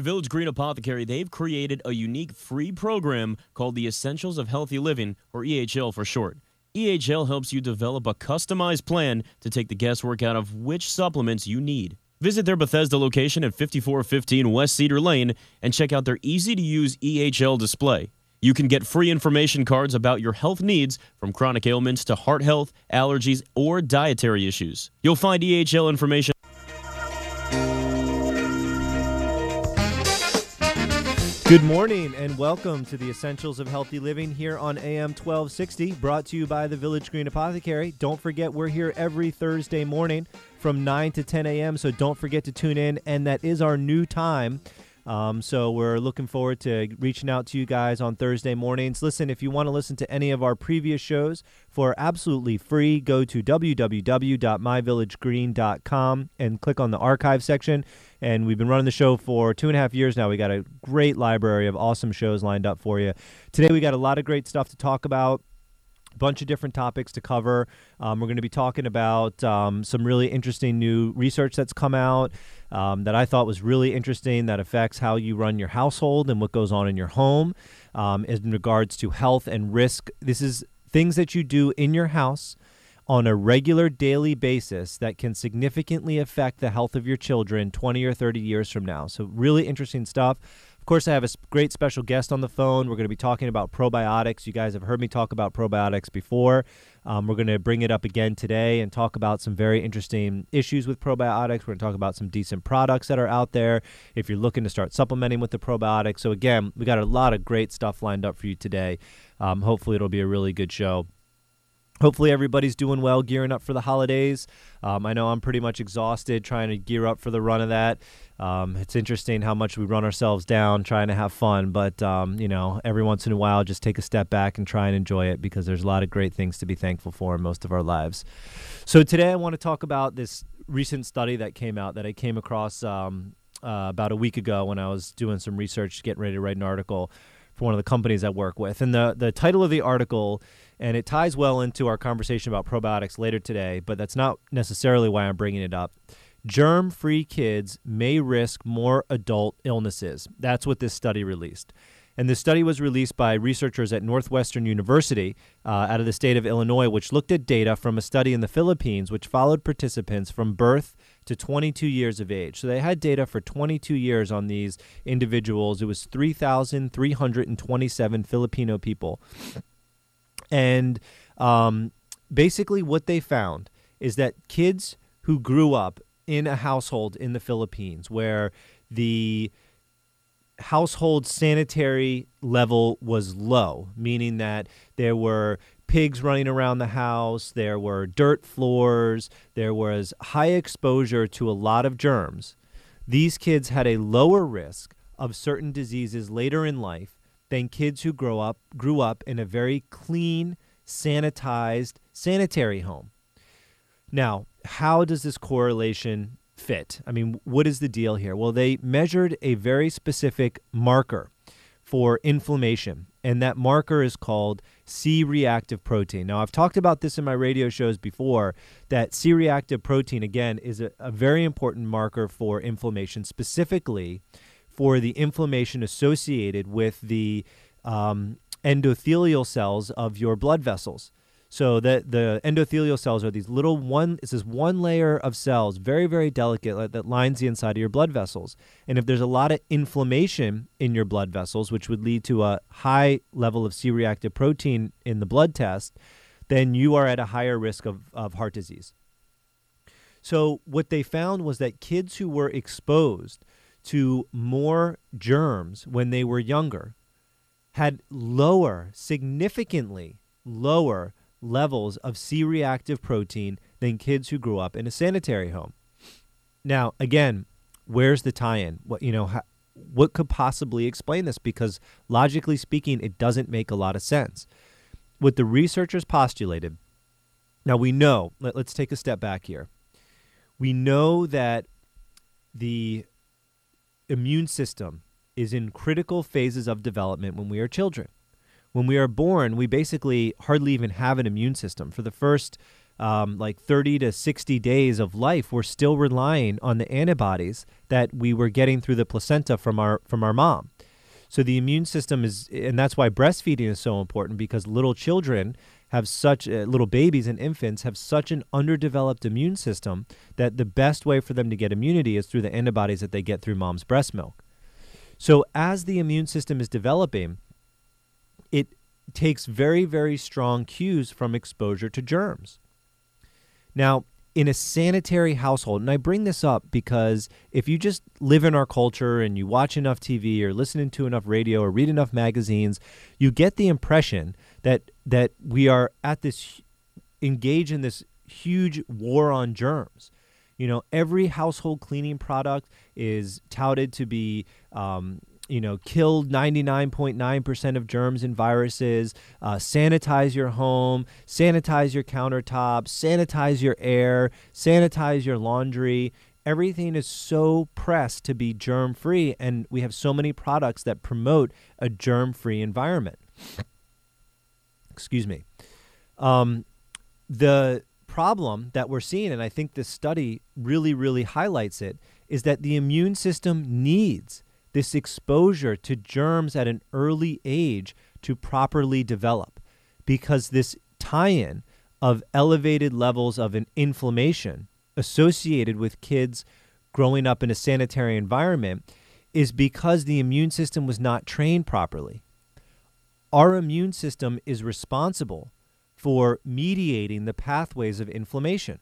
Village Green Apothecary, they've created a unique free program called the Essentials of Healthy Living, or EHL for short. EHL helps you develop a customized plan to take the guesswork out of which supplements you need. Visit their Bethesda location at 5415 West Cedar Lane and check out their easy-to-use EHL display. You can get free information cards about your health needs, from chronic ailments to heart health, allergies, or dietary issues. You'll find EHL information. Good morning and welcome to the Essentials of Healthy Living here on AM 1260, brought to you by the Village Green Apothecary. Don't forget, we're here every Thursday morning from 9 to 10 a.m., so don't forget to tune in, and that is our new time. So we're looking forward to reaching out to you guys on Thursday mornings. Listen, if you want to listen to any of our previous shows for absolutely free, go to www.myvillagegreen.com and click on the archive section. And we've been running the show for 2.5 years now. We got a great library of awesome shows lined up for you. Today we got a lot of great stuff to talk about. Bunch of different topics to cover. We're going to be talking about some really interesting new research that's come out that I thought was really interesting, that affects how you run your household and what goes on in your home in regards to health and risk. This is things that you do in your house on a regular daily basis that can significantly affect the health of your children 20 or 30 years from now. So really interesting stuff. Of course, I have a great special guest on the phone. We're going to be talking about probiotics. You guys have heard me talk about probiotics before. We're going to bring it up again today and talk about some very interesting issues with probiotics. We're going to talk about some decent products that are out there if you're looking to start supplementing with the probiotics. So again, we got a lot of great stuff lined up for you today. Hopefully it'll be a really good show. Hopefully everybody's doing well, gearing up for the holidays. I know I'm pretty much exhausted trying to gear up for the run of that. It's interesting how much we run ourselves down trying to have fun, but every once in a while just take a step back and try and enjoy it, because there's a lot of great things to be thankful for in most of our lives. So today I want to talk about this recent study that came out that I came across about a week ago when I was doing some research, getting ready to write an article for one of the companies I work with. And the title of the article, and it ties well into our conversation about probiotics later today, but that's not necessarily why I'm bringing it up. Germ-free kids may risk more adult illnesses. That's what this study released. And this study was released by researchers at Northwestern University out of the state of Illinois, which looked at data from a study in the Philippines, which followed participants from birth to 22 years of age. So they had data for 22 years on these individuals. It was 3,327 Filipino people. And basically what they found is that kids who grew up in a household in the Philippines where the household sanitary level was low, meaning that there were pigs running around the house, there were dirt floors, there was high exposure to a lot of germs, these kids had a lower risk of certain diseases later in life than kids who grew up in a very clean, sanitized, sanitary home. Now, how does this correlation fit? I mean, what is the deal here? Well, they measured a very specific marker for inflammation, and that marker is called C-reactive protein. Now, I've talked about this in my radio shows before, that C-reactive protein, again, is a very important marker for inflammation, specifically for the inflammation associated with the endothelial cells of your blood vessels. So that the endothelial cells are these little it's this one layer of cells, very, very delicate, that lines the inside of your blood vessels. And if there's a lot of inflammation in your blood vessels, which would lead to a high level of C-reactive protein in the blood test, then you are at a higher risk of heart disease. So what they found was that kids who were exposed to more germs when they were younger had significantly lower levels of C-reactive protein than kids who grew up in a sanitary home. Now, again, where's the tie-in? What could possibly explain this? Because logically speaking, it doesn't make a lot of sense. What the researchers postulated, now we know, let's take a step back here. We know that the immune system is in critical phases of development when we are children. When we are born, we basically hardly even have an immune system. For the first like 30 to 60 days of life, we're still relying on the antibodies that we were getting through the placenta from our mom. So the immune system and that's why breastfeeding is so important, because little children have little babies and infants have such an underdeveloped immune system that the best way for them to get immunity is through the antibodies that they get through mom's breast milk. So as the immune system is developing, it takes very, very strong cues from exposure to germs. Now, in a sanitary household, and I bring this up because if you just live in our culture and you watch enough TV or listen to enough radio or read enough magazines, you get the impression that we are engaged in this huge war on germs. You know, every household cleaning product is touted to be killed 99.9% of germs and viruses, sanitize your home, sanitize your countertops, sanitize your air, sanitize your laundry. Everything is so pressed to be germ-free, and we have so many products that promote a germ-free environment. Excuse me. The problem that we're seeing, and I think this study really, really highlights it, is that the immune system needs this exposure to germs at an early age to properly develop, because this tie-in of elevated levels of an inflammation associated with kids growing up in a sanitary environment is because the immune system was not trained properly. Our immune system is responsible for mediating the pathways of inflammation.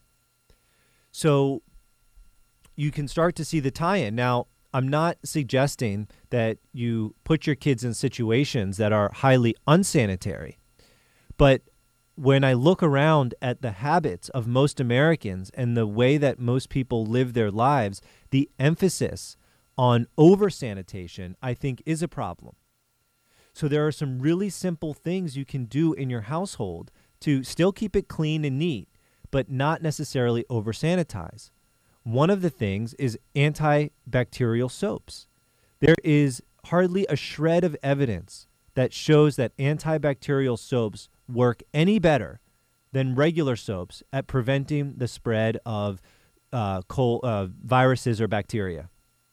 So you can start to see the tie-in. Now, I'm not suggesting that you put your kids in situations that are highly unsanitary, but when I look around at the habits of most Americans and the way that most people live their lives, the emphasis on over-sanitation, I think, is a problem. So there are some really simple things you can do in your household to still keep it clean and neat, but not necessarily over-sanitize. One of the things is antibacterial soaps. There is hardly a shred of evidence that shows that antibacterial soaps work any better than regular soaps at preventing the spread of viruses or bacteria.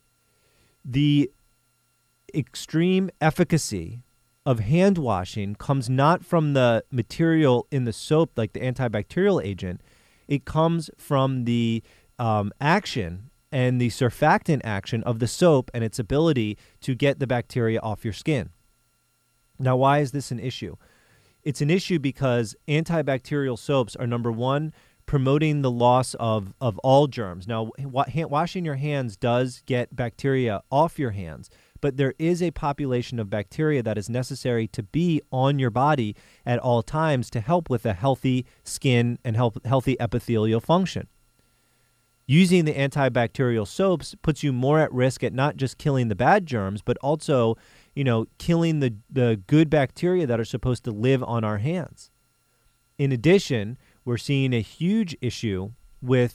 The extreme efficacy of hand washing comes not from the material in the soap, like the antibacterial agent. It comes from the action and the surfactant action of the soap and its ability to get the bacteria off your skin. Now, why is this an issue? It's an issue because antibacterial soaps are, number one, promoting the loss of all germs. Now, washing your hands does get bacteria off your hands, but there is a population of bacteria that is necessary to be on your body at all times to help with a healthy skin and healthy epithelial function. Using the antibacterial soaps puts you more at risk at not just killing the bad germs, but also, killing the good bacteria that are supposed to live on our hands. In addition, we're seeing a huge issue with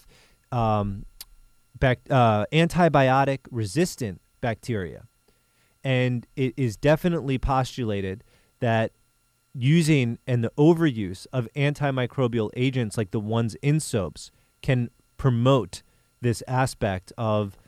antibiotic-resistant bacteria. And it is definitely postulated that using and the overuse of antimicrobial agents like the ones in soaps can promote this aspect of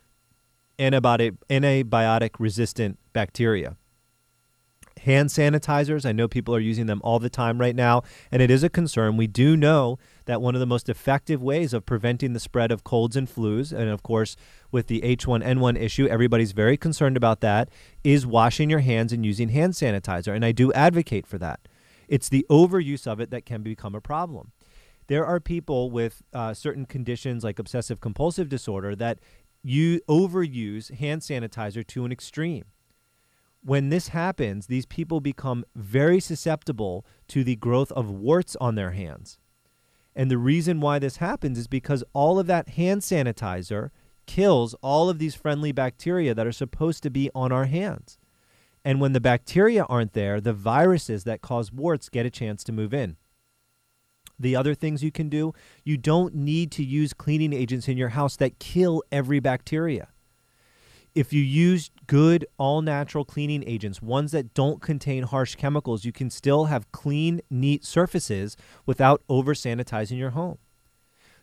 antibiotic-resistant bacteria. Hand sanitizers, I know people are using them all the time right now, and it is a concern. We do know that one of the most effective ways of preventing the spread of colds and flus, and of course with the H1N1 issue, everybody's very concerned about that, is washing your hands and using hand sanitizer, and I do advocate for that. It's the overuse of it that can become a problem. There are people with certain conditions like obsessive compulsive disorder that overuse hand sanitizer to an extreme. When this happens, these people become very susceptible to the growth of warts on their hands. And the reason why this happens is because all of that hand sanitizer kills all of these friendly bacteria that are supposed to be on our hands. And when the bacteria aren't there, the viruses that cause warts get a chance to move in. The other things you can do, you don't need to use cleaning agents in your house that kill every bacteria. If you use good all-natural cleaning agents, ones that don't contain harsh chemicals, you can still have clean, neat surfaces without over-sanitizing your home.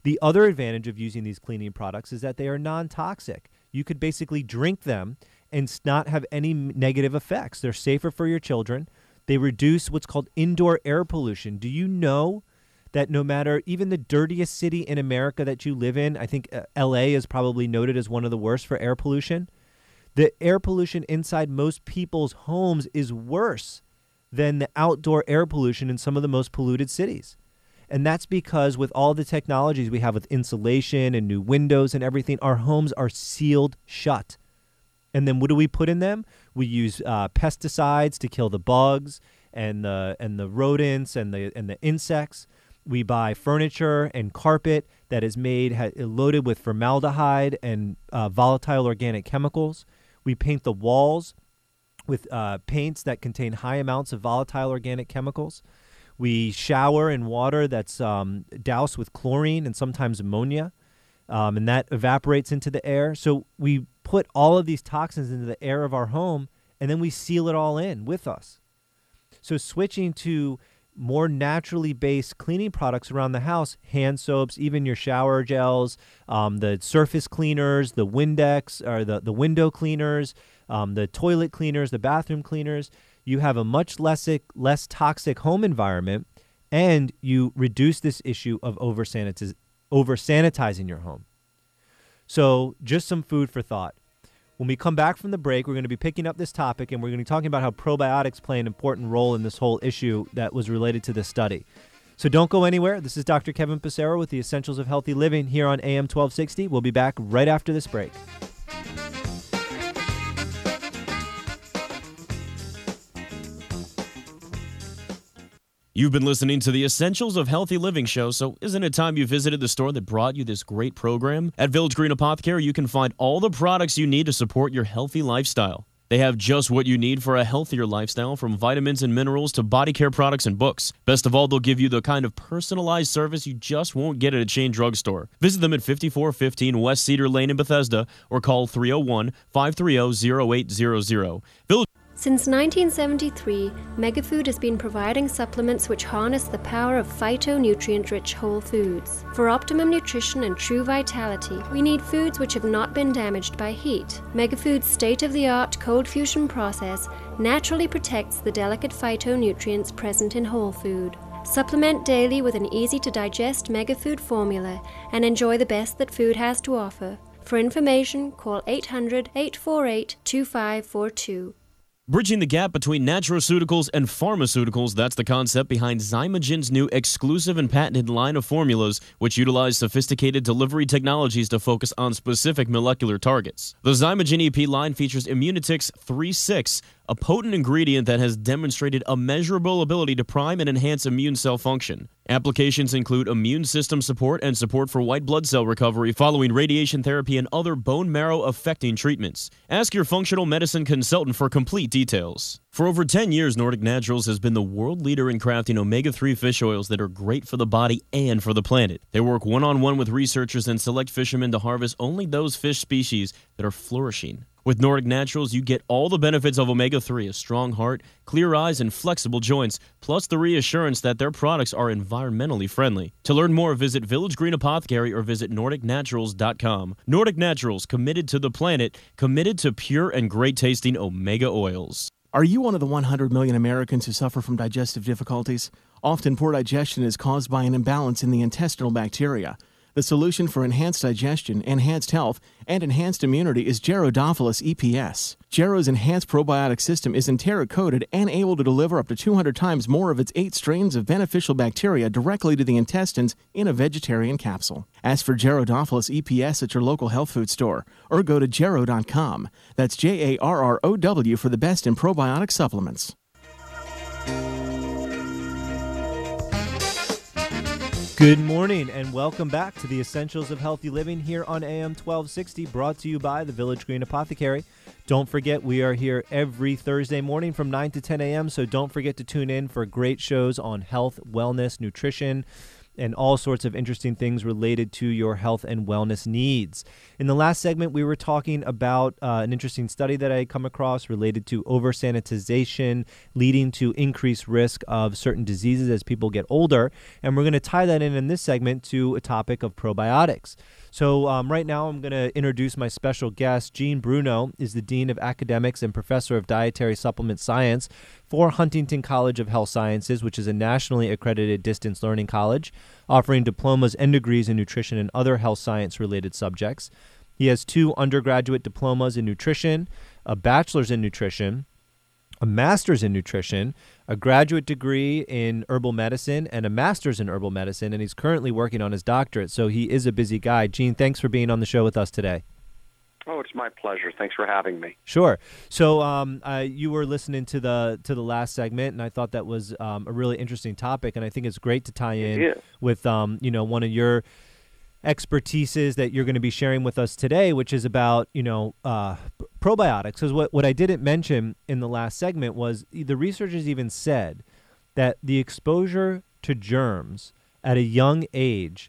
The other advantage of using these cleaning products is that they are non-toxic. You could basically drink them and not have any negative effects. They're safer for your children. They reduce what's called indoor air pollution. Do you know that no matter even the dirtiest city in America that you live in, I think LA is probably noted as one of the worst for air pollution, the air pollution inside most people's homes is worse than the outdoor air pollution in some of the most polluted cities. And that's because with all the technologies we have with insulation and new windows and everything, our homes are sealed shut. And then what do we put in them? We use pesticides to kill the bugs and the rodents and the insects. We buy furniture and carpet that is loaded with formaldehyde and volatile organic chemicals. We paint the walls with paints that contain high amounts of volatile organic chemicals. We shower in water that's doused with chlorine and sometimes ammonia, and that evaporates into the air. So we put all of these toxins into the air of our home, and then we seal it all in with us. So switching to more naturally based cleaning products around the house, hand soaps, even your shower gels, the surface cleaners, the Windex, or the window cleaners, the toilet cleaners, the bathroom cleaners, you have a much less toxic home environment, and you reduce this issue of over-sanitizing your home. So just some food for thought. When we come back from the break, we're going to be picking up this topic, and we're going to be talking about how probiotics play an important role in this whole issue that was related to this study. So don't go anywhere. This is Dr. Kevin Passero with the Essentials of Healthy Living here on AM 1260. We'll be back right after this break. You've been listening to the Essentials of Healthy Living show, so isn't it time you visited the store that brought you this great program? At Village Green Apothecary, you can find all the products you need to support your healthy lifestyle. They have just what you need for a healthier lifestyle, from vitamins and minerals to body care products and books. Best of all, they'll give you the kind of personalized service you just won't get at a chain drugstore. Visit them at 5415 West Cedar Lane in Bethesda or call 301-530-0800. Village Since 1973, Megafood has been providing supplements which harness the power of phytonutrient-rich whole foods. For optimum nutrition and true vitality, we need foods which have not been damaged by heat. Megafood's state-of-the-art cold fusion process naturally protects the delicate phytonutrients present in whole food. Supplement daily with an easy-to-digest Megafood formula and enjoy the best that food has to offer. For information, call 800-848-2542. Bridging the gap between nutraceuticals and pharmaceuticals, that's the concept behind Zymogen's new exclusive and patented line of formulas, which utilize sophisticated delivery technologies to focus on specific molecular targets. The Zymogen EP line features Immunitix 3.6, a potent ingredient that has demonstrated a measurable ability to prime and enhance immune cell function. Applications include immune system support and support for white blood cell recovery following radiation therapy and other bone marrow affecting treatments. Ask your functional medicine consultant for complete details. For over 10 years, Nordic Naturals has been the world leader in crafting omega-3 fish oils that are great for the body and for the planet. They work one-on-one with researchers and select fishermen to harvest only those fish species that are flourishing. With Nordic Naturals, you get all the benefits of omega-3, a strong heart, clear eyes, and flexible joints, plus the reassurance that their products are environmentally friendly. To learn more, visit Village Green Apothecary or visit NordicNaturals.com. Nordic Naturals, committed to the planet, committed to pure and great-tasting omega oils. Are you one of the 100 million Americans who suffer from digestive difficulties? Often poor digestion is caused by an imbalance in the intestinal bacteria. The solution for enhanced digestion, enhanced health, and enhanced immunity is Gerodophilus EPS. Gero's enhanced probiotic system is enteric-coated and able to deliver up to 200 times more of its 8 strains of beneficial bacteria directly to the intestines in a vegetarian capsule. Ask for Gerodophilus EPS at your local health food store or go to Gero.com. That's Jarrow for the best in probiotic supplements. Good morning and welcome back to the Essentials of Healthy Living here on AM 1260, brought to you by the Village Green Apothecary. Don't forget, we are here every Thursday morning from 9 to 10 a.m., so don't forget to tune in for great shows on health, wellness, nutrition, and all sorts of interesting things related to your health and wellness needs. In the last segment, we were talking about an interesting study that I had come across related to over-sanitization leading to increased risk of certain diseases as people get older. And we're going to tie that in this segment to a topic of probiotics. So right now I'm going to introduce my special guest. Gene Bruno is the Dean of Academics and Professor of Dietary Supplement Science for Huntington College of Health Sciences, which is a nationally accredited distance learning college, offering diplomas and degrees in nutrition and other health science-related subjects. He has 2 undergraduate diplomas in nutrition, a bachelor's in nutrition, a master's in nutrition, a graduate degree in herbal medicine, and a master's in herbal medicine, and he's currently working on his doctorate, so he is a busy guy. Gene, thanks for being on the show with us today. Oh, it's my pleasure. Thanks for having me. Sure. So you were listening to the last segment, and I thought that was a really interesting topic, and I think it's great to tie in with one of your expertises that you're going to be sharing with us today, which is about probiotics. Because what I didn't mention in the last segment was the researchers even said that the exposure to germs at a young age,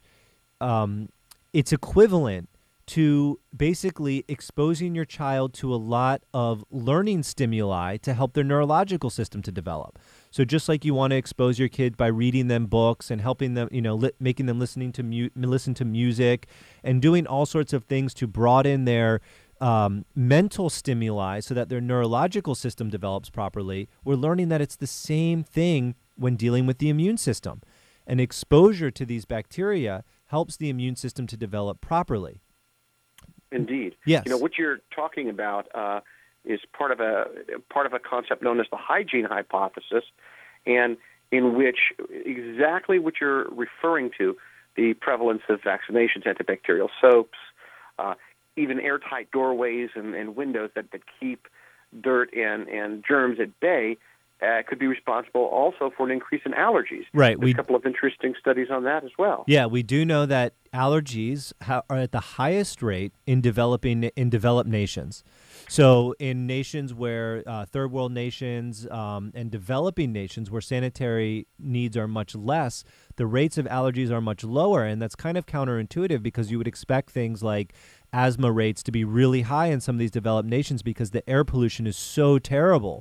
it's equivalent to basically exposing your child to a lot of learning stimuli to help their neurological system to develop. So just like you want to expose your kid by reading them books and helping them, making them listen to music and doing all sorts of things to broaden their mental stimuli so that their neurological system develops properly, we're learning that it's the same thing when dealing with the immune system. And exposure to these bacteria helps the immune system to develop properly. Indeed. Yes. What you're talking about is part of a concept known as the hygiene hypothesis, and in which exactly what you're referring to, the prevalence of vaccinations, antibacterial soaps, even airtight doorways and windows that keep dirt and germs at bay, could be responsible also for an increase in allergies. Right. There's a couple of interesting studies on that as well. Yeah, we do know that allergies are at the highest rate in developed nations. So in nations where third world nations and developing nations where sanitary needs are much less, the rates of allergies are much lower, and that's kind of counterintuitive because you would expect things like asthma rates to be really high in some of these developed nations because the air pollution is so terrible.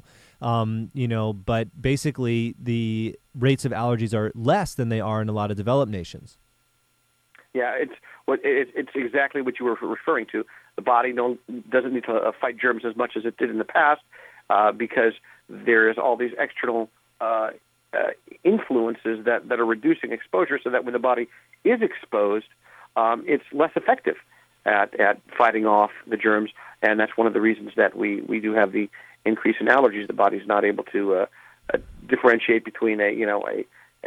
But basically the rates of allergies are less than they are in a lot of developed nations. Yeah, it's exactly what you were referring to. The body doesn't need to fight germs as much as it did in the past because there is all these external influences that are reducing exposure, so that when the body is exposed, it's less effective at fighting off the germs, and that's one of the reasons that we do have the increase in allergies. The body's not able to differentiate between an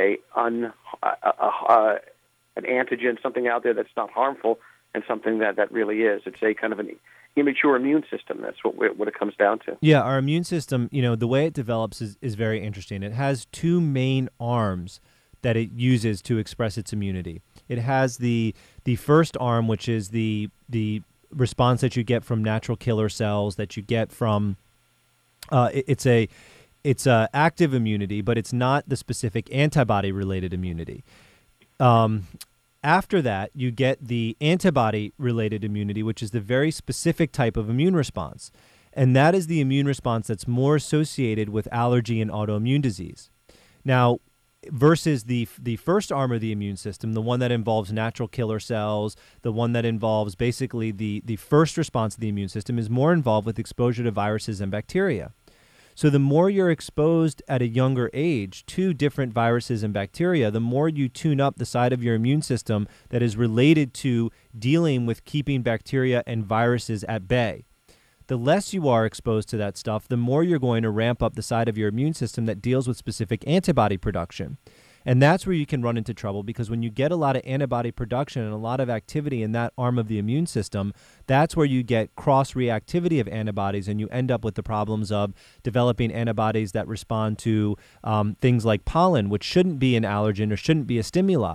antigen, something out there that's not harmful, and something that really is. It's a kind of an immature immune system. That's what it comes down to. Yeah, our immune system, the way it develops is very interesting. It has 2 main arms that it uses to express its immunity. It has the first arm, which is the response that you get from natural killer cells, that you get from it's active immunity, but it's not the specific antibody-related immunity. After that, you get the antibody-related immunity, which is the very specific type of immune response. And that is the immune response that's more associated with allergy and autoimmune disease. Now, versus the first arm of the immune system, the one that involves natural killer cells, the one that involves basically the first response of the immune system is more involved with exposure to viruses and bacteria. So the more you're exposed at a younger age to different viruses and bacteria, the more you tune up the side of your immune system that is related to dealing with keeping bacteria and viruses at bay. The less you are exposed to that stuff, the more you're going to ramp up the side of your immune system that deals with specific antibody production. And that's where you can run into trouble, because when you get a lot of antibody production and a lot of activity in that arm of the immune system, that's where you get cross-reactivity of antibodies, and you end up with the problems of developing antibodies that respond to things like pollen, which shouldn't be an allergen or shouldn't be a stimuli.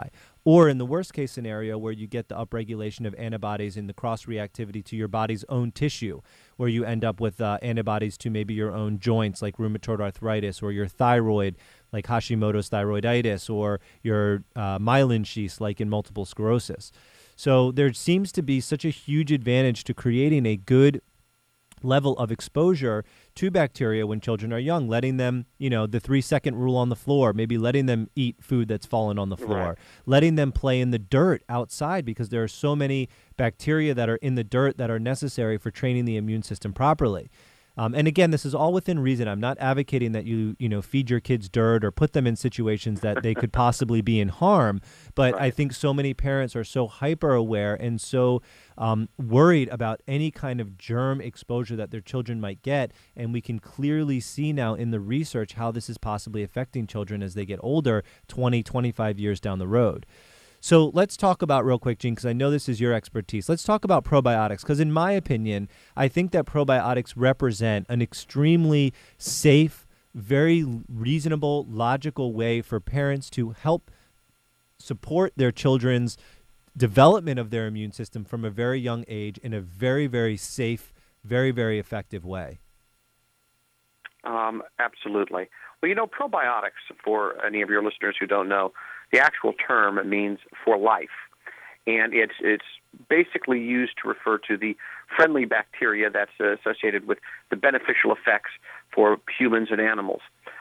or in the worst case scenario where you get the upregulation of antibodies in the cross-reactivity to your body's own tissue, where you end up with antibodies to maybe your own joints like rheumatoid arthritis, or your thyroid like Hashimoto's thyroiditis, or your myelin sheaths like in multiple sclerosis. So there seems to be such a huge advantage to creating a good level of exposure to bacteria when children are young, letting them, the 3-second rule on the floor, maybe letting them eat food that's fallen on the floor, Right. letting them play in the dirt outside, because there are so many bacteria that are in the dirt that are necessary for training the immune system properly. And again, this is all within reason. I'm not advocating that you feed your kids dirt or put them in situations that they could possibly be in harm. But I think so many parents are so hyper aware and so worried about any kind of germ exposure that their children might get. And we can clearly see now in the research how this is possibly affecting children as they get older, 20, 25 years down the road. So let's talk about real quick, Gene, because I know this is your expertise. Let's talk about probiotics, because in my opinion, I think that probiotics represent an extremely safe, very reasonable, logical way for parents to help support their children's development of their immune system from a very young age in a very, very safe, very, very effective way. Absolutely. Well, probiotics, for any of your listeners who don't know, the actual term means for life, and it's basically used to refer to the friendly bacteria that's associated with the beneficial effects for humans and animals.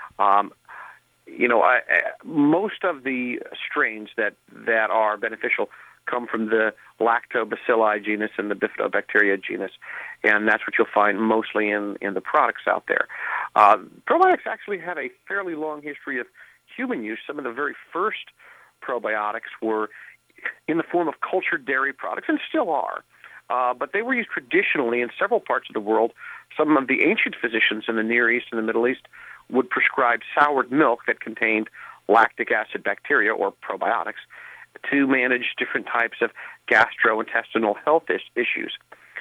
Most of the strains that are beneficial come from the Lactobacilli genus and the Bifidobacteria genus, and that's what you'll find mostly in the products out there. Probiotics actually have a fairly long history of human use. Some of the very first probiotics were in the form of cultured dairy products, and still are. But they were used traditionally in several parts of the world. Some of the ancient physicians in the Near East and the Middle East would prescribe soured milk that contained lactic acid bacteria, or probiotics, to manage different types of gastrointestinal health issues.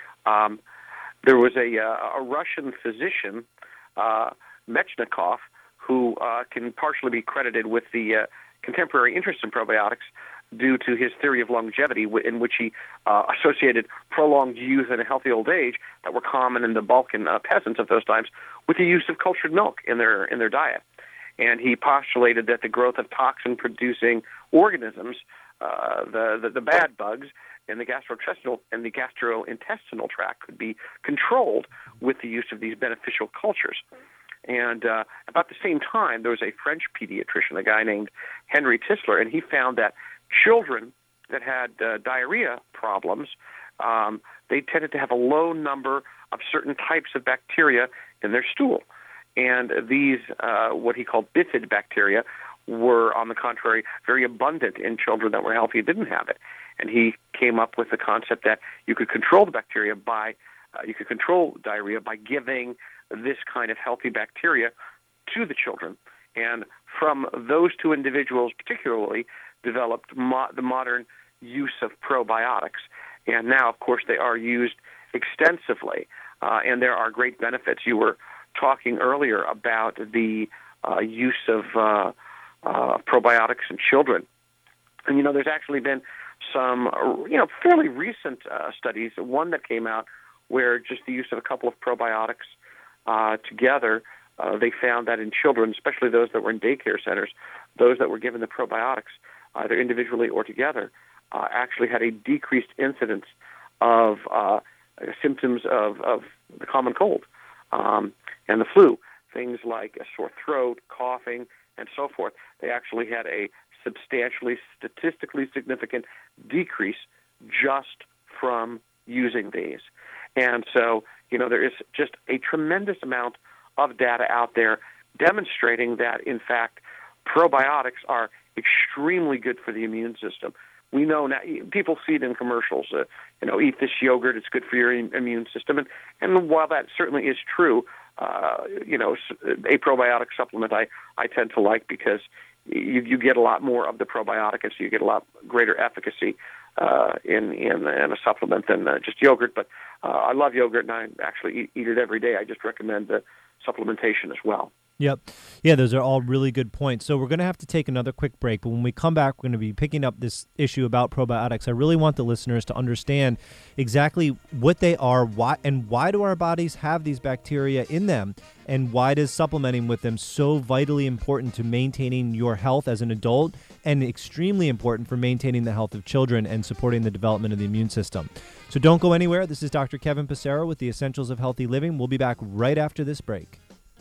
There was a Russian physician, Mechnikov, who can partially be credited with the contemporary interest in probiotics due to his theory of longevity, in which he associated prolonged youth and a healthy old age that were common in the Balkan peasants of those times with the use of cultured milk in their diet. And he postulated that the growth of toxin-producing organisms, the bad bugs, in the gastrointestinal tract could be controlled with the use of these beneficial cultures. And about the same time, there was a French pediatrician, a guy named Henry Tisler, and he found that children that had diarrhea problems, they tended to have a low number of certain types of bacteria in their stool. And these, what he called bifid bacteria, were, on the contrary, very abundant in children that were healthy and didn't have it. And he came up with the concept that you could control the bacteria you could control diarrhea by giving this kind of healthy bacteria to the children. And from those two individuals particularly developed the modern use of probiotics. And now, of course, they are used extensively, and there are great benefits. You were talking earlier about the use of probiotics in children. And, there's actually been some, fairly recent studies, one that came out where just the use of a couple of probiotics together, they found that in children, especially those that were in daycare centers, those that were given the probiotics, either individually or together, actually had a decreased incidence of symptoms of the common cold and the flu, things like a sore throat, coughing, and so forth. They actually had a substantially statistically significant decrease just from using these. And so, there is just a tremendous amount of data out there demonstrating that, in fact, probiotics are extremely good for the immune system. We know now, people see it in commercials, eat this yogurt, it's good for your immune system. And while that certainly is true, a probiotic supplement I tend to like, because you get a lot more of the probiotic, and so you get a lot greater efficacy in a supplement than just yogurt. But I love yogurt, and I actually eat it every day. I just recommend the supplementation as well. Yep. Yeah, those are all really good points. So we're going to have to take another quick break. But when we come back, we're going to be picking up this issue about probiotics. I really want the listeners to understand exactly what they are, why do our bodies have these bacteria in them, and why does supplementing with them so vitally important to maintaining your health as an adult and extremely important for maintaining the health of children and supporting the development of the immune system. So don't go anywhere. This is Dr. Kevin Passero with the Essentials of Healthy Living. We'll be back right after this break.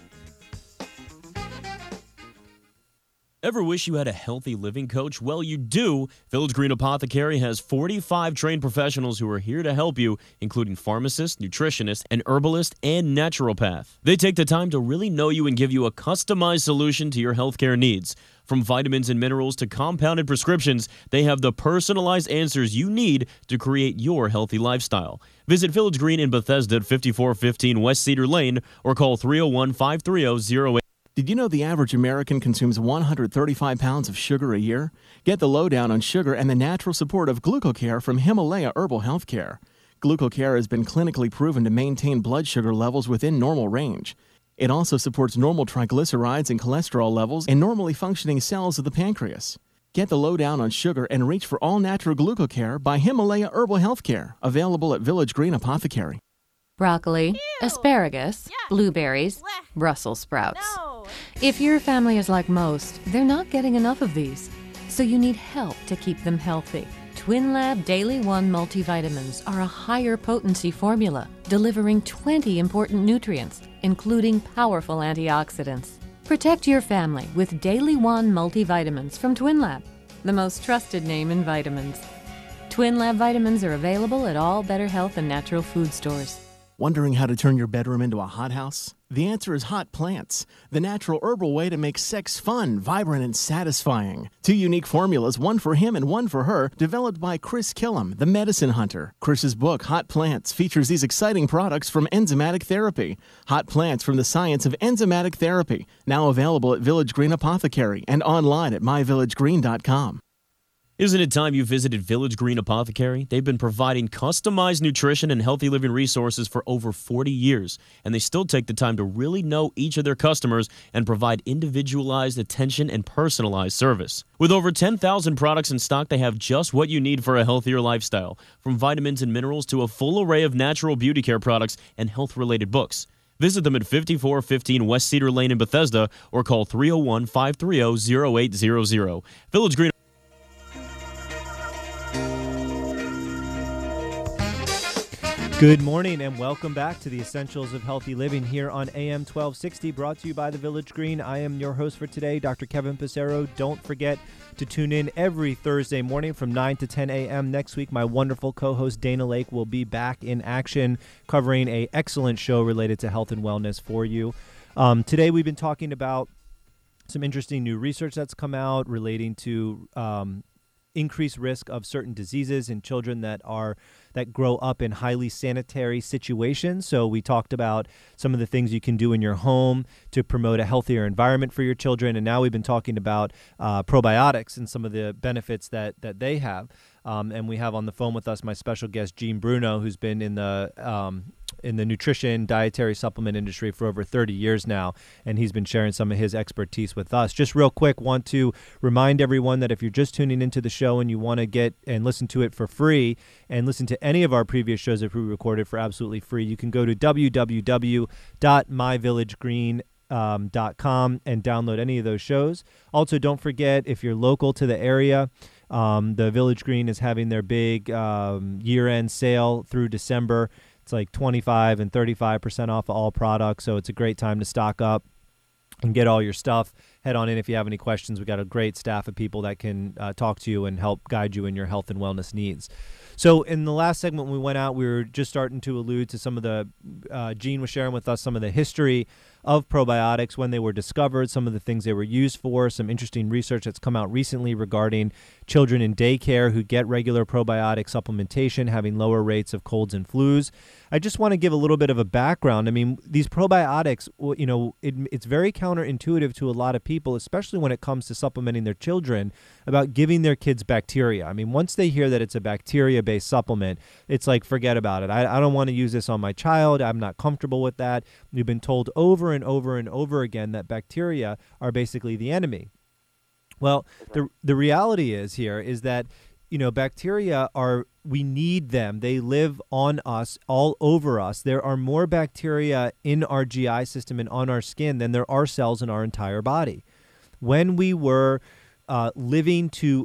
Ever wish you had a healthy living coach? Well, you do. Village Green Apothecary has 45 trained professionals who are here to help you, including pharmacists, nutritionists, an herbalist, and naturopath. They take the time to really know you and give you a customized solution to your healthcare needs. From vitamins and minerals to compounded prescriptions, they have the personalized answers you need to create your healthy lifestyle. Visit Village Green in Bethesda at 5415 West Cedar Lane or call 301-530-08. Did you know the average American consumes 135 pounds of sugar a year? Get the lowdown on sugar and the natural support of GlucoCare from Himalaya Herbal Healthcare. GlucoCare has been clinically proven to maintain blood sugar levels within normal range. It also supports normal triglycerides and cholesterol levels in normally functioning cells of the pancreas. Get the lowdown on sugar and reach for all-natural GlucoCare by Himalaya Herbal Healthcare, available at Village Green Apothecary. Broccoli, asparagus, blueberries, Brussels sprouts. If your family is like most, they're not getting enough of these, so you need help to keep them healthy. TwinLab Daily One multivitamins are a higher potency formula, delivering 20 important nutrients, including powerful antioxidants. Protect your family with Daily One multivitamins from TwinLab, the most trusted name in vitamins. TwinLab vitamins are available at all Better Health and Natural Food stores. Wondering how to turn your bedroom into a hothouse? The answer is hot plants, the natural herbal way to make sex fun, vibrant, and satisfying. 2 unique formulas, one for him and one for her, developed by Chris Killam, the medicine hunter. Chris's book, Hot Plants, features these exciting products from enzymatic therapy. Hot Plants from the Science of Enzymatic Therapy, now available at Village Green Apothecary and online at myvillagegreen.com. Isn't it time you visited Village Green Apothecary? They've been providing customized nutrition and healthy living resources for over 40 years, and they still take the time to really know each of their customers and provide individualized attention and personalized service. With over 10,000 products in stock, they have just what you need for a healthier lifestyle, from vitamins and minerals to a full array of natural beauty care products and health-related books. Visit them at 5415 West Cedar Lane in Bethesda or call 301-530-0800. Village Green. Good morning and welcome back to the Essentials of Healthy Living here on AM 1260, brought to you by the Village Green. I am your host for today, Dr. Kevin Passero. Don't forget to tune in every Thursday morning from 9 to 10 a.m. Next week, my wonderful co-host Dana Lake will be back in action covering an excellent show related to health and wellness for you. Today we've been talking about some interesting new research that's come out relating to increased risk of certain diseases in children that grow up in highly sanitary situations. So we talked about some of the things you can do in your home to promote a healthier environment for your children. And now we've been talking about probiotics and some of the benefits that they have. And we have on the phone with us my special guest, Gene Bruno, who's been in the nutrition, dietary supplement industry for over 30 years now, and he's been sharing some of his expertise with us. Just real quick, want to remind everyone that if you're just tuning into the show and you want to get and listen to it for free and listen to any of our previous shows that we recorded for absolutely free, you can go to www.myvillagegreen.com and download any of those shows. Also, don't forget, if you're local to the area, the Village Green is having their big year-end sale through December. It's like 25 and 35% off of all products, so it's a great time to stock up and get all your stuff. Head on in if you have any questions. We've got a great staff of people that can talk to you and help guide you in your health and wellness needs. So in the last segment when we went out, we were just starting to allude to some of the, Gene was sharing with us some of the history of probiotics, when they were discovered, some of the things they were used for, some interesting research that's come out recently regarding children in daycare who get regular probiotic supplementation having lower rates of colds and flus. I just want to give a little bit of a background. I mean, these probiotics, you know, it's very counterintuitive to a lot of people, especially when it comes to supplementing their children, about giving their kids bacteria. I mean, once they hear that it's a bacteria-based supplement, it's like, forget about it. I don't want to use this on my child. I'm not comfortable with that. We've been told over over and over and over again that bacteria are basically the enemy. Well, the reality is that, bacteria we need them. They live on us, all over us. There are more bacteria in our GI system and on our skin than there are cells in our entire body. When we were learning to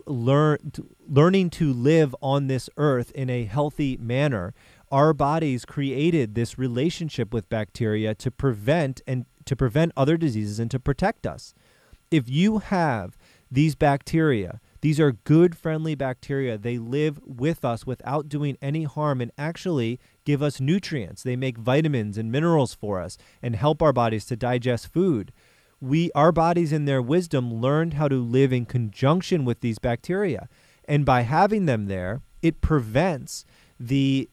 live on this earth in a healthy manner, our bodies created this relationship with bacteria to prevent other diseases and to protect us. If you have these bacteria, these are good, friendly bacteria. They live with us without doing any harm and actually give us nutrients. They make vitamins and minerals for us and help our bodies to digest food. Our bodies in their wisdom learned how to live in conjunction with these bacteria. And by having them there, it prevents the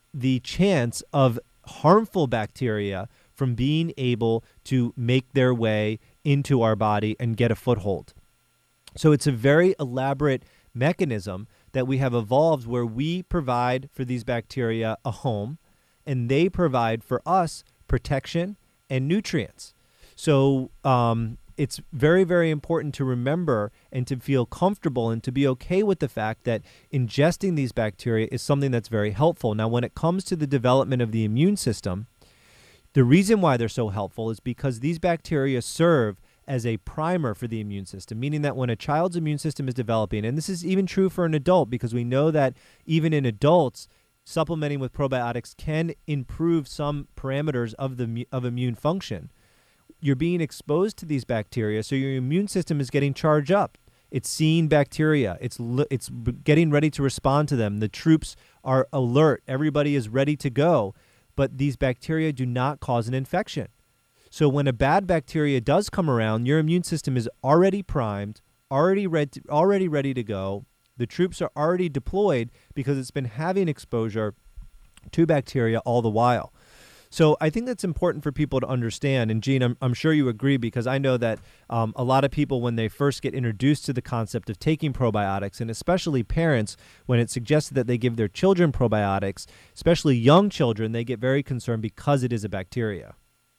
chance of harmful bacteria from being able to make their way into our body and get a foothold. So it's a very elaborate mechanism that we have evolved where we provide for these bacteria a home and they provide for us protection and nutrients. So it's very, very important to remember and to feel comfortable and to be okay with the fact that ingesting these bacteria is something that's very helpful. Now, when it comes to the development of the immune system, the reason why they're so helpful is because these bacteria serve as a primer for the immune system, meaning that when a child's immune system is developing, and this is even true for an adult because we know that even in adults, supplementing with probiotics can improve some parameters of immune function. You're being exposed to these bacteria, so your immune system is getting charged up. It's seeing bacteria. It's getting ready to respond to them. The troops are alert. Everybody is ready to go, but these bacteria do not cause an infection. So when a bad bacteria does come around, your immune system is already primed, already ready to go. The troops are already deployed because it's been having exposure to bacteria all the while. So I think that's important for people to understand. And Gene, I'm sure you agree because I know that a lot of people, when they first get introduced to the concept of taking probiotics, and especially parents, when it's suggested that they give their children probiotics, especially young children, they get very concerned because it is a bacteria.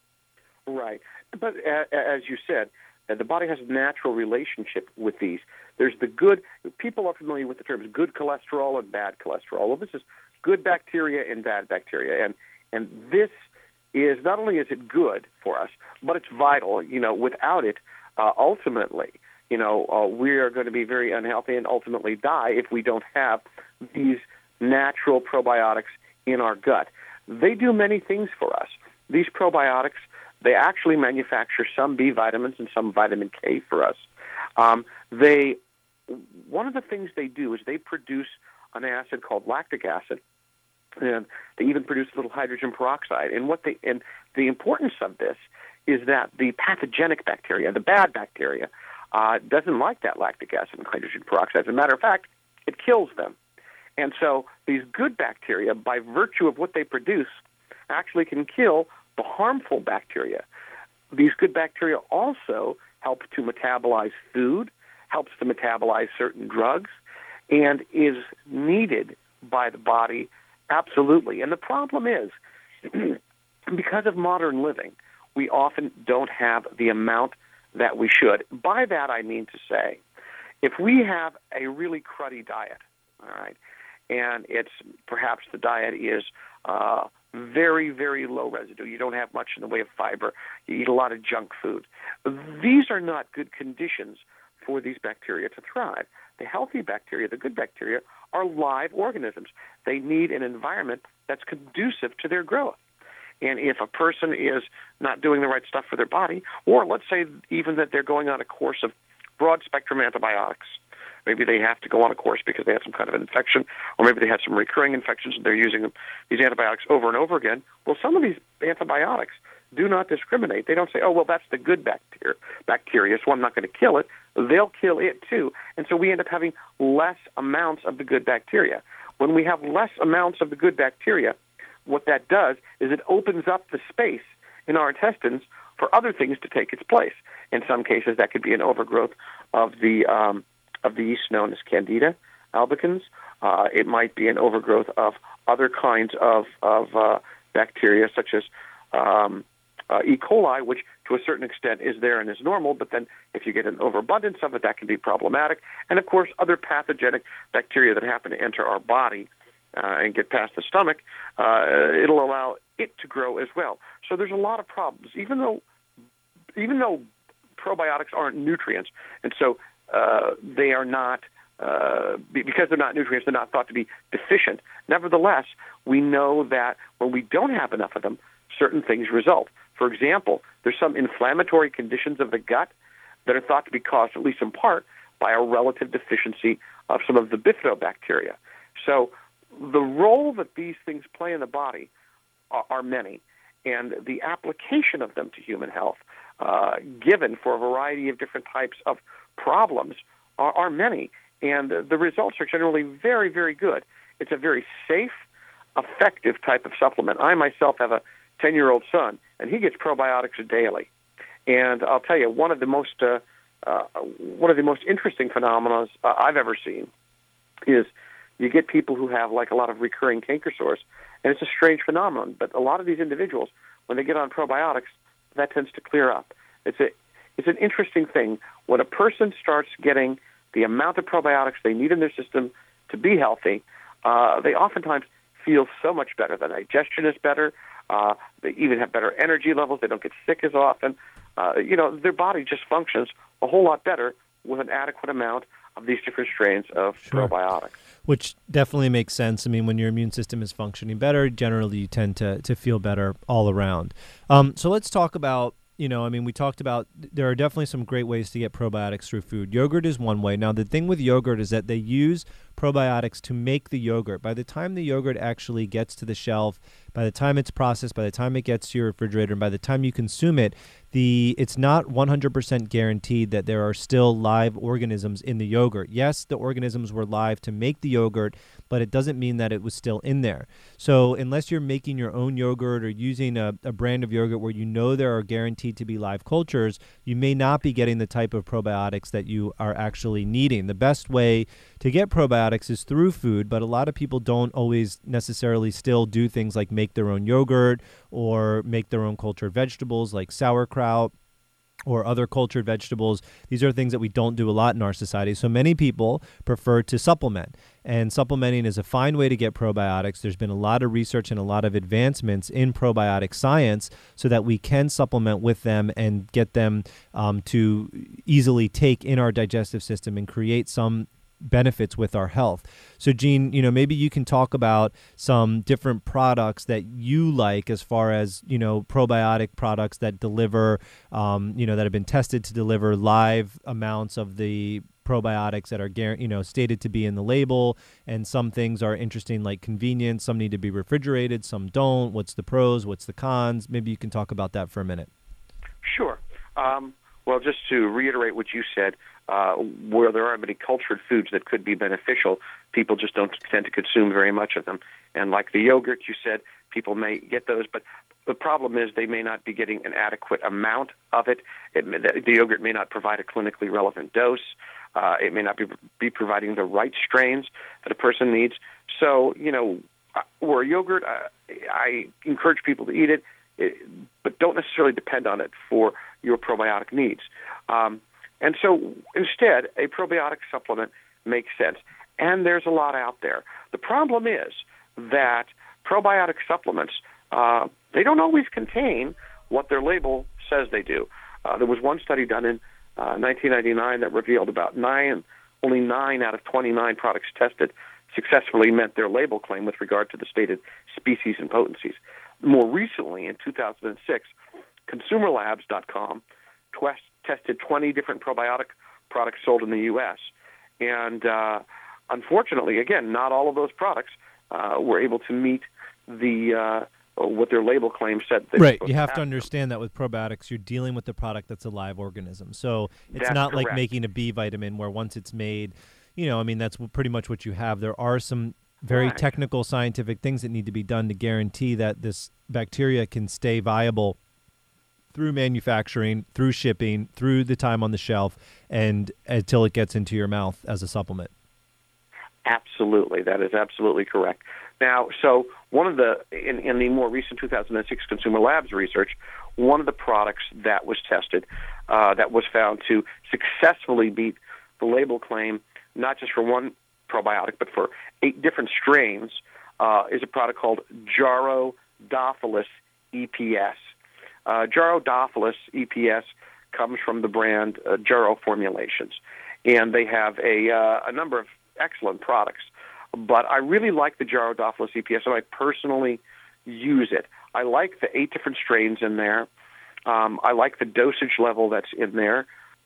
Right. But as you said, the body has a natural relationship with these. There's the good, people are familiar with the terms good cholesterol and bad cholesterol. Well, this is good bacteria and bad bacteria. And this is, not only is it good for us, but it's vital. Without it, ultimately, we are going to be very unhealthy and ultimately die if we don't have these natural probiotics in our gut. They do many things for us. These probiotics, they actually manufacture some B vitamins and some vitamin K for us. One of the things they do is they produce an acid called lactic acid, and they even produce a little hydrogen peroxide. And the importance of this is that the pathogenic bacteria, the bad bacteria, doesn't like that lactic acid and hydrogen peroxide. As a matter of fact, it kills them. And so these good bacteria, by virtue of what they produce, actually can kill the harmful bacteria. These good bacteria also help to metabolize food, helps to metabolize certain drugs, and is needed by the body absolutely. And the problem is, because of modern living, we often don't have the amount that we should. By that, I mean to say, if we have a really cruddy diet, all right, and perhaps the diet is very, very low residue. You don't have much in the way of fiber. You eat a lot of junk food. These are not good conditions for these bacteria to thrive. The healthy bacteria, the good bacteria, are live organisms. They need an environment that's conducive to their growth. And if a person is not doing the right stuff for their body, or let's say even that they're going on a course of broad-spectrum antibiotics, maybe they have to go on a course because they had some kind of infection, or maybe they had some recurring infections and they're using these antibiotics over and over again. Well, some of these antibiotics do not discriminate. They don't say, oh, well, that's the good bacteria, so I'm not going to kill it. They'll kill it too. And so we end up having less amounts of the good bacteria. When we have less amounts of the good bacteria, what that does is it opens up the space in our intestines for other things to take its place. In some cases, that could be an overgrowth of the yeast known as Candida albicans. It might be an overgrowth of other kinds of bacteria, such as E. coli, which to a certain extent is there and is normal, but then if you get an overabundance of it, that can be problematic. And, of course, other pathogenic bacteria that happen to enter our body and get past the stomach, it'll allow it to grow as well. So there's a lot of problems, even though probiotics aren't nutrients, and so they are not, because they're not nutrients, they're not thought to be deficient. Nevertheless, we know that when we don't have enough of them, certain things result. For example, there's some inflammatory conditions of the gut that are thought to be caused, at least in part, by a relative deficiency of some of the bifidobacteria. So the role that these things play in the body are many, and the application of them to human health, given for a variety of different types of problems, are many. And the results are generally very, very good. It's a very safe, effective type of supplement. I myself have a 10-year-old son, and he gets probiotics daily. And I'll tell you, one of the most interesting phenomena I've ever seen is you get people who have like a lot of recurring canker sores, and it's a strange phenomenon. But a lot of these individuals, when they get on probiotics, that tends to clear up. It's an interesting thing. When a person starts getting the amount of probiotics they need in their system to be healthy, they oftentimes feel so much better. The digestion is better. They even have better energy levels. They don't get sick as often. Their body just functions a whole lot better with an adequate amount of these different strains of probiotics. Which definitely makes sense. I mean, when your immune system is functioning better, generally you tend to feel better all around. So let's talk about, we talked about there are definitely some great ways to get probiotics through food. Yogurt is one way. Now, the thing with yogurt is that they use probiotics to make the yogurt. By the time the yogurt actually gets to the shelf, by the time it's processed, by the time it gets to your refrigerator, and by the time you consume it, it's not 100% guaranteed that there are still live organisms in the yogurt. Yes, the organisms were live to make the yogurt, but it doesn't mean that it was still in there. So unless you're making your own yogurt or using a brand of yogurt where you know there are guaranteed to be live cultures, you may not be getting the type of probiotics that you are actually needing. The best way to get probiotics is through food, but a lot of people don't always necessarily still do things like make their own yogurt or make their own cultured vegetables like sauerkraut or other cultured vegetables. These are things that we don't do a lot in our society. So many people prefer to supplement, and supplementing is a fine way to get probiotics. There's been a lot of research and a lot of advancements in probiotic science so that we can supplement with them and get them to easily take in our digestive system and create some benefits with our health. So Gene, maybe you can talk about some different products that you like as far as, probiotic products that deliver, that have been tested to deliver live amounts of the probiotics that are, stated to be in the label. And some things are interesting, like convenience. Some need to be refrigerated, some don't. What's the pros? What's the cons? Maybe you can talk about that for a minute. Sure. Well, just to reiterate what you said, where there are many cultured foods that could be beneficial, people just don't tend to consume very much of them. And like the yogurt, you said, people may get those, but the problem is they may not be getting an adequate amount of it. The yogurt may not provide a clinically relevant dose. It may not be providing the right strains that a person needs. So, where yogurt, I encourage people to eat it, but don't necessarily depend on it for your probiotic needs. And so instead, a probiotic supplement makes sense. And there's a lot out there. The problem is that probiotic supplements, they don't always contain what their label says they do. There was one study done in 1999 that revealed only 9 out of 29 products tested successfully met their label claim with regard to the stated species and potencies. More recently, in 2006, ConsumerLabs.com tested 20 different probiotic products sold in the U.S. And unfortunately, again, not all of those products were able to meet the what their label claim said. Right. You have to understand that with probiotics, you're dealing with the product that's a live organism. So it's not like making a B vitamin where once it's made, that's pretty much what you have. There are some very technical scientific things that need to be done to guarantee that this bacteria can stay viable through manufacturing, through shipping, through the time on the shelf, and until it gets into your mouth as a supplement. Absolutely. That is absolutely correct. Now, so one of the, in the more recent 2006 Consumer Labs research, one of the products that was tested that was found to successfully beat the label claim, not just for one probiotic, but for 8 different strains, is a product called Jarrow-Dophilus EPS. Jarrow-Dophilus EPS comes from the brand Jarrow Formulations, and they have a number of excellent products. But I really like the Jarrow-Dophilus EPS, and I personally use it. I like the 8 different strains in there. I like the dosage level that's in there,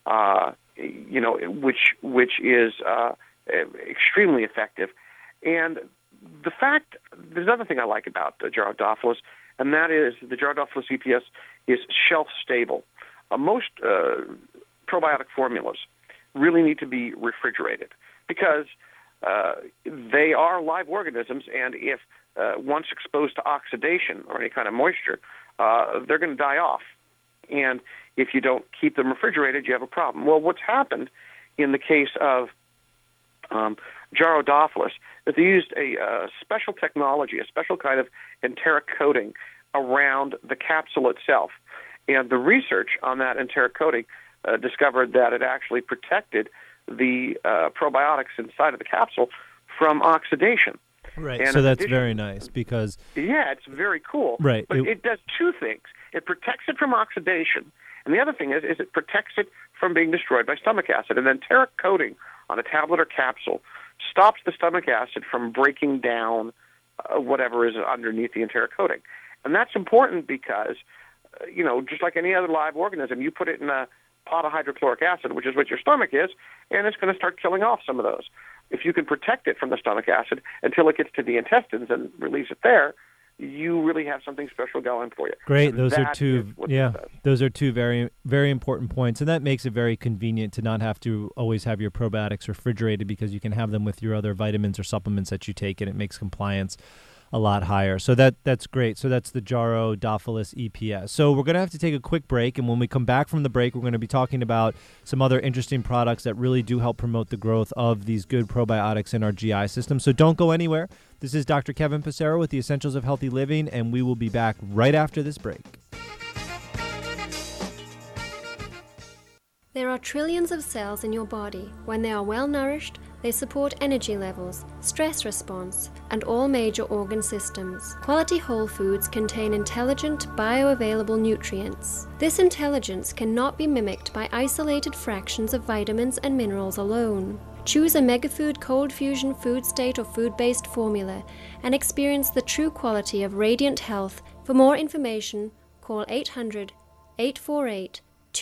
which is extremely effective. And there's another thing I like about the Jarrow-Dophilus, and that is the Jarrow-Dophilus EPS is shelf stable. Most probiotic formulas really need to be refrigerated because they are live organisms, and if once exposed to oxidation or any kind of moisture, they're going to die off. And if you don't keep them refrigerated, you have a problem. Well, what's happened in the case of Jarrow-Dophilus is they used a special technology, a special kind of enteric coating around the capsule itself. And the research on that enteric coating discovered that it actually protected the probiotics inside of the capsule from oxidation. Right, and so that's very nice because... Yeah, it's very cool. Right. But it does 2 things. It protects it from oxidation, and the other thing is it protects it from being destroyed by stomach acid. And then enteric coating on a tablet or capsule stops the stomach acid from breaking down whatever is underneath the enteric coating. And that's important because, just like any other live organism, you put it in a pot of hydrochloric acid, which is what your stomach is, and it's going to start killing off some of those. If you can protect it from the stomach acid until it gets to the intestines and release it there, you really have something special going for you. Great. And those are 2 those are 2 very, very important points, and that makes it very convenient to not have to always have your probiotics refrigerated because you can have them with your other vitamins or supplements that you take, and it makes compliance a lot higher. So that's great. So that's the Jarrow-Dophilus EPS. So we're going to have to take a quick break, and when we come back from the break, we're going to be talking about some other interesting products that really do help promote the growth of these good probiotics in our GI system. So don't go anywhere. This is Dr. Kevin Passero with the Essentials of Healthy Living, and we will be back right after this break. There are trillions of cells in your body. When they are well nourished, they support energy levels, stress response, and all major organ systems. Quality whole foods contain intelligent, bioavailable nutrients. This intelligence cannot be mimicked by isolated fractions of vitamins and minerals alone. Choose a Megafood Cold Fusion food state or food-based formula and experience the true quality of radiant health. For more information, call 800-848-2542.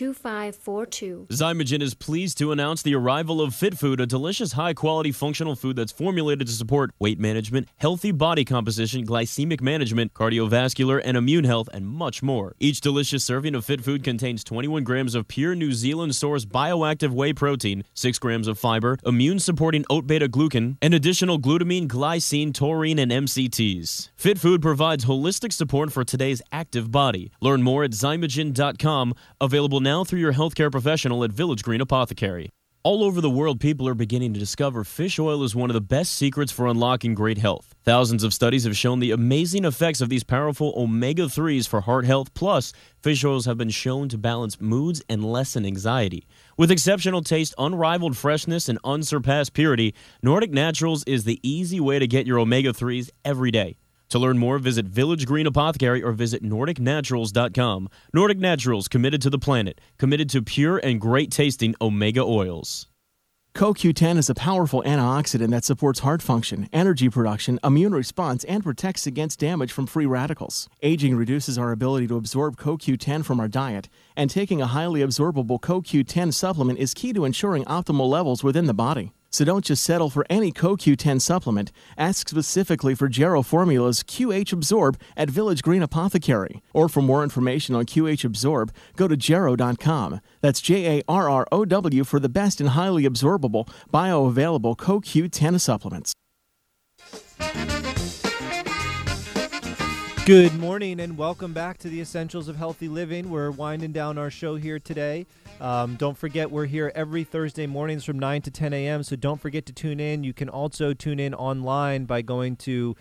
Zymogen is pleased to announce the arrival of Fit Food, a delicious, high-quality, functional food that's formulated to support weight management, healthy body composition, glycemic management, cardiovascular and immune health, and much more. Each delicious serving of Fit Food contains 21 grams of pure New Zealand-sourced bioactive whey protein, 6 grams of fiber, immune-supporting oat beta-glucan, and additional glutamine, glycine, taurine, and MCTs. Fit Food provides holistic support for today's active body. Learn more at Zymogen.com, available now through your healthcare professional at Village Green Apothecary. All over the world, people are beginning to discover fish oil is one of the best secrets for unlocking great health. Thousands of studies have shown the amazing effects of these powerful omega-3s for heart health. Plus, fish oils have been shown to balance moods and lessen anxiety. With exceptional taste, unrivaled freshness, and unsurpassed purity, Nordic Naturals is the easy way to get your omega-3s every day. To learn more, visit Village Green Apothecary or visit NordicNaturals.com. Nordic Naturals, committed to the planet, committed to pure and great-tasting omega oils. CoQ10 is a powerful antioxidant that supports heart function, energy production, immune response, and protects against damage from free radicals. Aging reduces our ability to absorb CoQ10 from our diet, and taking a highly absorbable CoQ10 supplement is key to ensuring optimal levels within the body. So don't just settle for any CoQ10 supplement. Ask specifically for Jarrow Formula's QH Absorb at Village Green Apothecary. Or for more information on QH Absorb, go to Jarrow.com. That's Jarrow for the best and highly absorbable, bioavailable CoQ10 supplements. Good morning and welcome back to the Essentials of Healthy Living. We're winding down our show here today. Don't forget, we're here every Thursday mornings from 9 to 10 a.m., so don't forget to tune in. You can also tune in online by going to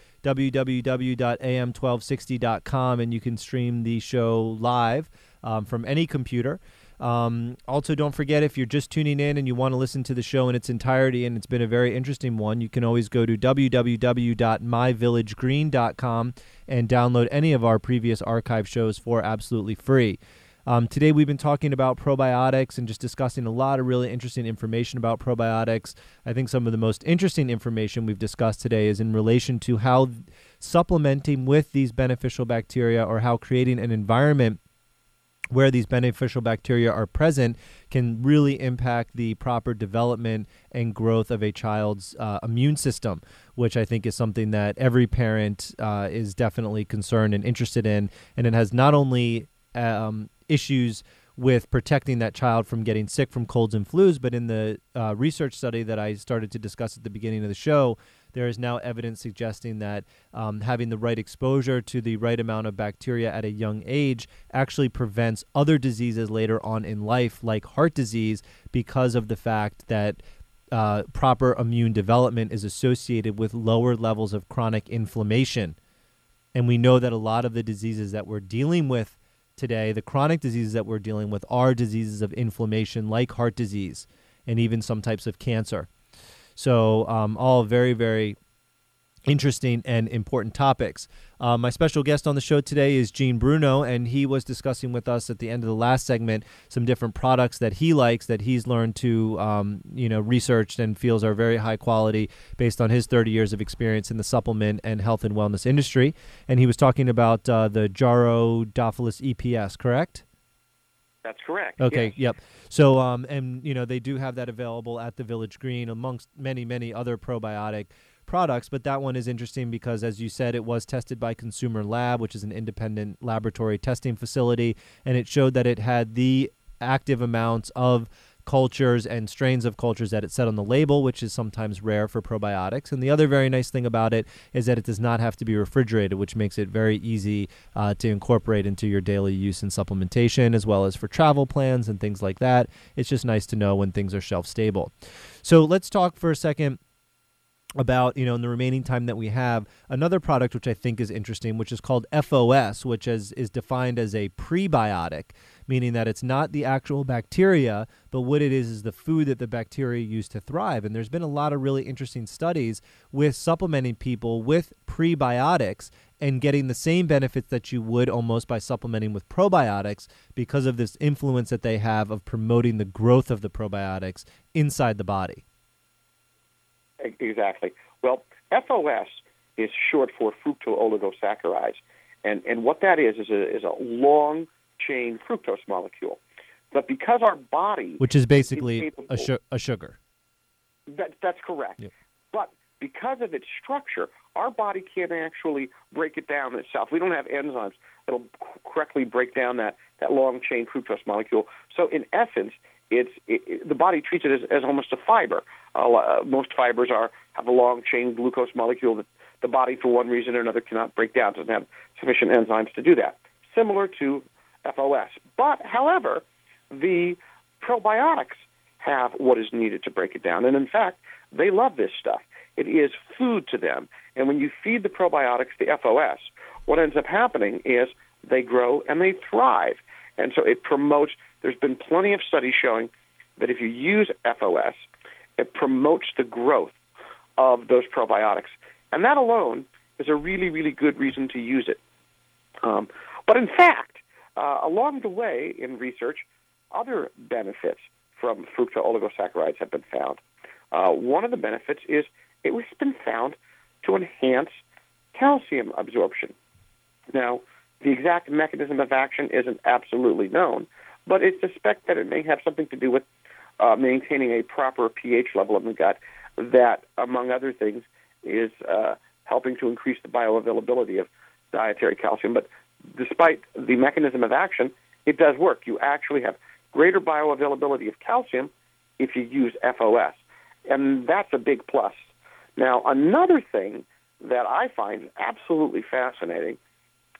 www.am1260.com, and you can stream the show live from any computer. Also, don't forget, if you're just tuning in and you want to listen to the show in its entirety, and it's been a very interesting one, you can always go to www.myvillagegreen.com and download any of our previous archive shows for absolutely free. Today we've been talking about probiotics and just discussing a lot of really interesting information about probiotics. I think some of the most interesting information we've discussed today is in relation to how supplementing with these beneficial bacteria, or how creating an environment where these beneficial bacteria are present, can really impact the proper development and growth of a child's immune system, which I think is something that every parent is definitely concerned and interested in. And it has not only issues with protecting that child from getting sick from colds and flus, but in the research study that I started to discuss at the beginning of the show, there is now evidence suggesting that having the right exposure to the right amount of bacteria at a young age actually prevents other diseases later on in life, like heart disease, because of the fact that proper immune development is associated with lower levels of chronic inflammation. And we know that a lot of the diseases that we're dealing with today, the chronic diseases that we're dealing with, are diseases of inflammation, like heart disease and even some types of cancer. So all very, very interesting and important topics. My special guest on the show today is Gene Bruno, and he was discussing with us at the end of the last segment some different products that he likes, that he's learned to, research and feels are very high quality based on his 30 years of experience in the supplement and health and wellness industry. And he was talking about the Gyro-Dophilus EPS, correct? That's correct. Okay, yes. Yep. So, they do have that available at the Village Green amongst many, many other probiotic products. But that one is interesting because, as you said, it was tested by Consumer Lab, which is an independent laboratory testing facility, and it showed that it had the active amounts of cultures and strains of cultures that it said on the label, which is sometimes rare for probiotics. And the other very nice thing about it is that it does not have to be refrigerated, which makes it very easy to incorporate into your daily use in supplementation, as well as for travel plans and things like that. It's just nice to know when things are shelf stable. So let's talk for a second about, in the remaining time that we have, another product which I think is interesting, which is called FOS, which is defined as a prebiotic, meaning that it's not the actual bacteria, but what it is the food that the bacteria use to thrive. And there's been a lot of really interesting studies with supplementing people with prebiotics and getting the same benefits that you would almost by supplementing with probiotics, because of this influence that they have of promoting the growth of the probiotics inside the body. Exactly. Well, FOS is short for fructooligosaccharides, and what that is a long-chain fructose molecule. But because our body, which is basically a sugar. That's correct. Yep. But because of its structure, our body can't actually break it down itself. We don't have enzymes that'll correctly break down that long-chain fructose molecule. So in essence, the body treats it as almost a fiber. Most fibers have a long-chain glucose molecule that the body, for one reason or another, cannot break down. It doesn't have sufficient enzymes to do that. Similar to FOS. But, however, the probiotics have what is needed to break it down. And, in fact, they love this stuff. It is food to them. And when you feed the probiotics the FOS, what ends up happening is they grow and they thrive. And so it promotes. There's been plenty of studies showing that if you use FOS, it promotes the growth of those probiotics. And that alone is a really, really good reason to use it. But in fact, along the way in research, other benefits from fructooligosaccharides have been found. One of the benefits is it has been found to enhance calcium absorption. Now, the exact mechanism of action isn't absolutely known, but it's suspected that it may have something to do with maintaining a proper pH level in the gut that, among other things, is helping to increase the bioavailability of dietary calcium. But despite the mechanism of action, it does work. You actually have greater bioavailability of calcium if you use FOS, and that's a big plus. Now, another thing that I find absolutely fascinating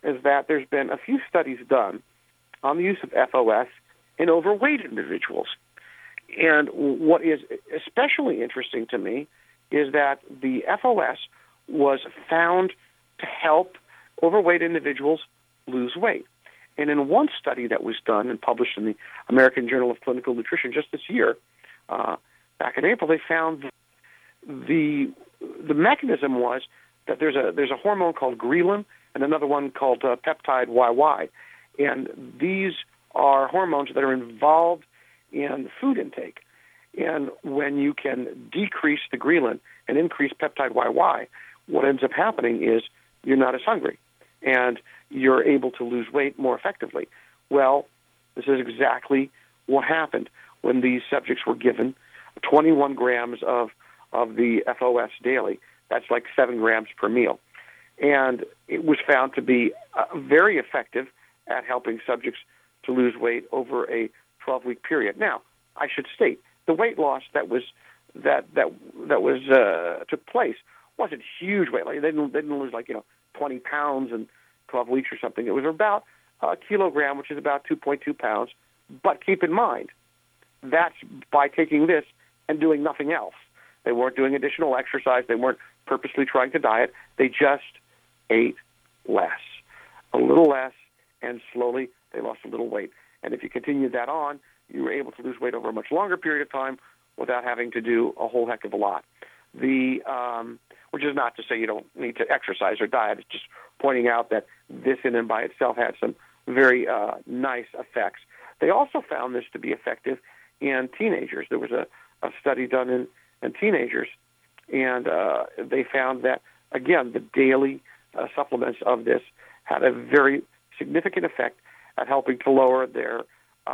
is that there's been a few studies done on the use of FOS in overweight individuals. And what is especially interesting to me is that the FOS was found to help overweight individuals lose weight. And in one study that was done and published in the American Journal of Clinical Nutrition just this year, back in April, they found the mechanism was that there's a hormone called ghrelin and another one called peptide YY. And these are hormones that are involved in food intake. And when you can decrease the ghrelin and increase peptide YY, what ends up happening is you're not as hungry and you're able to lose weight more effectively. Well, this is exactly what happened when these subjects were given 21 grams of the FOS daily. That's like 7 grams per meal. And it was found to be very effective at helping subjects to lose weight over a 12-week period. Now, I should state, the weight loss that took place wasn't huge weight. Like they didn't lose 20 pounds in 12 weeks or something. It was about a kilogram, which is about 2.2 pounds. But keep in mind, that's by taking this and doing nothing else. They weren't doing additional exercise. They weren't purposely trying to diet. They just ate less, a little less, and slowly they lost a little weight. And if you continued that on, you were able to lose weight over a much longer period of time without having to do a whole heck of a lot. Which is not to say you don't need to exercise or diet. It's just pointing out that this in and by itself had some very nice effects. They also found this to be effective in teenagers. There was a study done in teenagers, and they found that, again, the daily supplements of this had a very significant effect at helping to lower their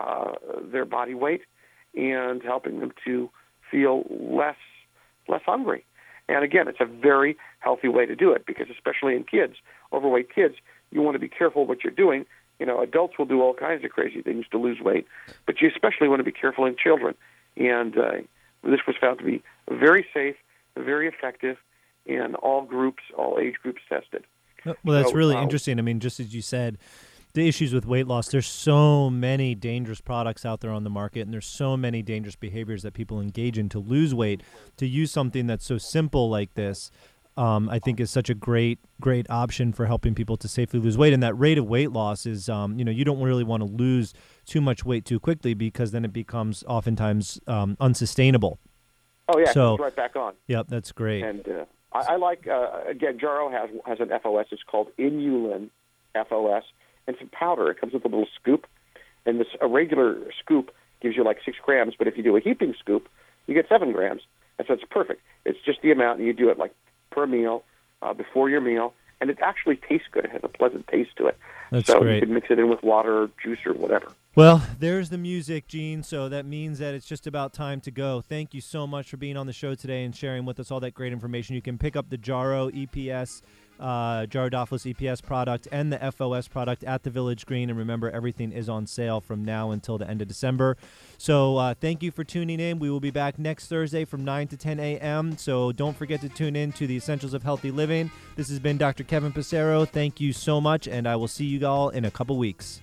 body weight and helping them to feel less hungry. And again, it's a very healthy way to do it because especially in kids, overweight kids, you want to be careful what you're doing. Adults will do all kinds of crazy things to lose weight, but you especially want to be careful in children. And this was found to be very safe, very effective in all groups, all age groups tested. Well, that's really interesting. I mean, just as you said, the issues with weight loss, there's so many dangerous products out there on the market, and there's so many dangerous behaviors that people engage in to lose weight. To use something that's so simple like this, I think is such a great option for helping people to safely lose weight. And that rate of weight loss is, you don't really want to lose too much weight too quickly because then it becomes oftentimes unsustainable. Oh, yeah, so, it's right back on. Yep, that's great. And I like, again, Jarrow has an FOS. It's called Inulin FOS. And it's a powder. It comes with a little scoop. And a regular scoop gives you like 6 grams, but if you do a heaping scoop, you get 7 grams. And so it's perfect. It's just the amount, and you do it like per meal, before your meal, and it actually tastes good. It has a pleasant taste to it. That's so great. You can mix it in with water or juice or whatever. Well, there's the music, Gene, so that means that it's just about time to go. Thank you so much for being on the show today and sharing with us all that great information. You can pick up the Jarrow EPS, Jarrow-Dophilus EPS product and the FOS product at the Village Green. And remember, everything is on sale from now until the end of December. So thank you for tuning in. We will be back next Thursday from 9 to 10 a.m. So don't forget to tune in to the Essentials of Healthy Living. This has been Dr. Kevin Passero. Thank you so much, and I will see you all in a couple weeks.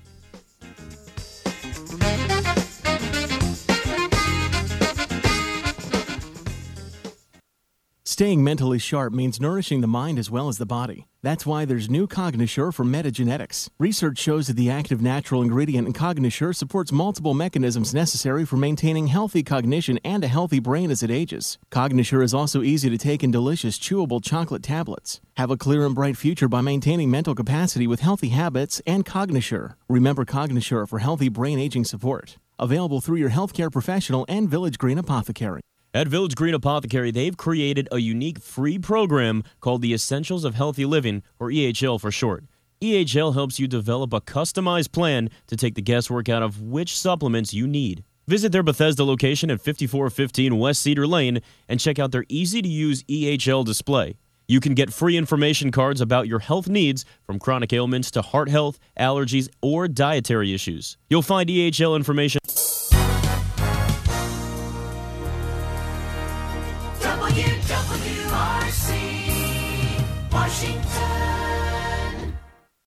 Staying mentally sharp means nourishing the mind as well as the body. That's why there's new Cognisure from Metagenetics. Research shows that the active natural ingredient in Cognisure supports multiple mechanisms necessary for maintaining healthy cognition and a healthy brain as it ages. Cognisure is also easy to take in delicious, chewable chocolate tablets. Have a clear and bright future by maintaining mental capacity with healthy habits and Cognisure. Remember Cognisure for healthy brain aging support. Available through your healthcare professional and Village Green Apothecary. At Village Green Apothecary, they've created a unique free program called the Essentials of Healthy Living, or EHL for short. EHL helps you develop a customized plan to take the guesswork out of which supplements you need. Visit their Bethesda location at 5415 West Cedar Lane and check out their easy-to-use EHL display. You can get free information cards about your health needs, from chronic ailments to heart health, allergies, or dietary issues. You'll find EHL information